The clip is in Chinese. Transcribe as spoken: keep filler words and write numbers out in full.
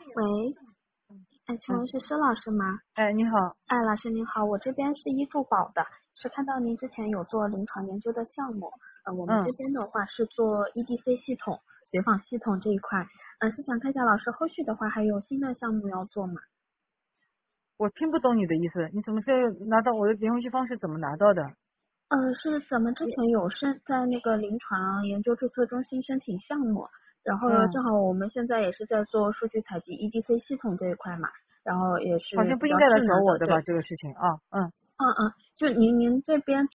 喂，哎，请问嗯， 是施老师吗？ 哎，你好。 哎，老师您好，我这边是医助宝的，是看到您之前有做临床研究的项目，呃，我们这嗯， 边的话是做 E D C 系统、随访系统这一块，呃，是想看一下老师后续的话还有新的项目要做吗？ 我听不懂你的意思，你怎么是拿到我的联系方式怎么拿到的？ 呃，是咱们之前有申在那个临床研究注册中心申请项目，然后嗯， 正好我们现在也是在做数据采集 E D C 系统这一块嘛，然后也好是比较像不应该来智能的， 找我的吧， 对， 这个事情啊。嗯。 嗯嗯，就您您这边